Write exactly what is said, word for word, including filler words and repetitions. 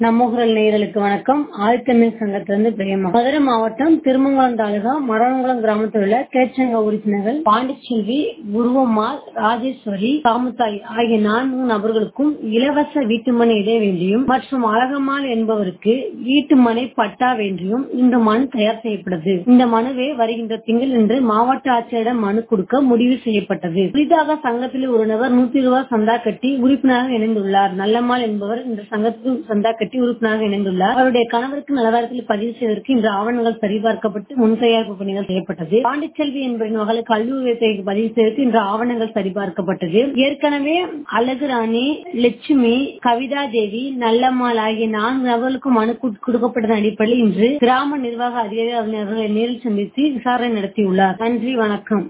நம்மகுரல் நேயர்களுக்கு வணக்கம். ஆதித்தமிழ் சங்கத்திலிருந்து பிரேமா. மதுரை மாவட்டம் திருமங்கலம் தாலுகா மரவங்குளம் கிராமத்தில் உள்ள கேச்சங்க உறுப்பினர்கள் பாண்டிச்செல்வி, உருவம்மாள், ராஜேஸ்வரி, காமுத்தாய் ஆகிய நான்கு நபர்களுக்கும் இலவச வீட்டுமனை இட வேண்டியும் மற்றும் அழகம்மாள் என்பவருக்கு வீட்டுமனை பட்டா வேண்டியும் இந்த மனு தயார் செய்யப்பட்டது. இந்த மனுவை வருகின்ற திங்கள் இன்று மாவட்ட ஆட்சியரிடம் மனு கொடுக்க முடிவு செய்யப்பட்டது. புதிதாக சங்கத்தில் ஒரு நபர் நூத்தி ரூபாய் சந்தா கட்டி உறுப்பினராக இணைந்துள்ளார். நல்லம்மாள் என்பவர் இந்த சங்கத்துக்கு சந்தா கட்டி உறுப்பினராக இணைந்துள்ளார். அவருடைய கணவருக்கு நலவாரியத்தில் பதிவு செய்வதற்கு இன்று ஆவணங்கள் சரிபார்க்கப்பட்டு முன்தயாரிப்பு பணிகள் செய்யப்பட்டது. பாண்டிச்செல்வி என்பவரின் மகள் கல்லூரி பதிவு செய்வதற்கு இன்று ஆவணங்கள் சரிபார்க்கப்பட்டது. ஏற்கனவே அழகு ராணி, லட்சுமி, கவிதா தேவி, நல்லம்மாள் ஆகிய நான்கு நபர்களுக்கு மனு கொடுக்கப்பட்டதன் அடிப்படையில் இன்று கிராம நிர்வாக அதிகாரி அவர்களை நேரில் சந்தித்து விசாரணை நடத்தியுள்ளார். நன்றி, வணக்கம்.